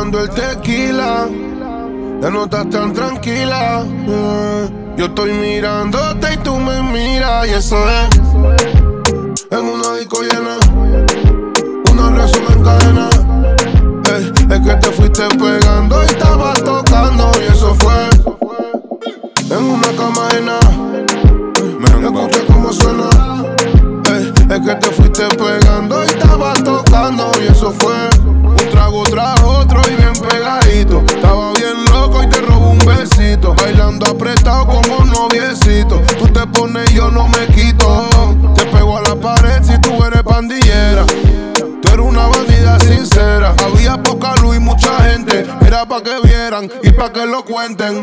bajando el tequila, ya no estás tan tranquila. Yo estoy mirándote y tú me miras, y eso es en una disco llena, una resumen en cadena. Es que te fuiste pegando y estabas tocando, y eso fue en una cama ajena. Escucha cómo suena. Es que te fuiste pegando y estabas tocando, y eso fue un trago tras otro y bien pegadito. Estaba bien loco y te robo un besito, bailando apretado como noviecito. Tú te pones y yo no me quito, te pego a la pared si tú eres pandillera. Tú eres una bandida sincera. Había poca luz y mucha gente, era pa' que vieran y pa' que lo cuenten.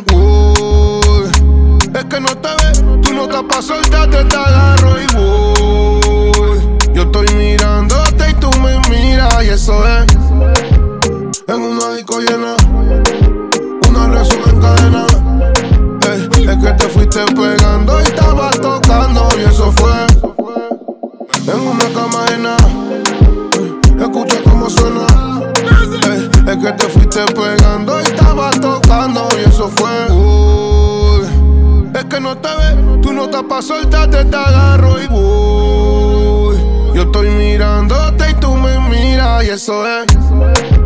Es que no te ves, tú no estás pa' soltarte, te agarro y voy. Yo estoy mirándote y tú me miras, y eso es en una disco llena, una resumen en cadena. Es que te fuiste pegando y estabas tocando, y eso fue en una cama ajena. Escucha cómo suena. Es que te fuiste pegando y estabas tocando, y eso fue. Es que no te ves, tú no estás pa' soltarte, te agarro y voy. Yo estoy mirándote y tú me miras, y eso es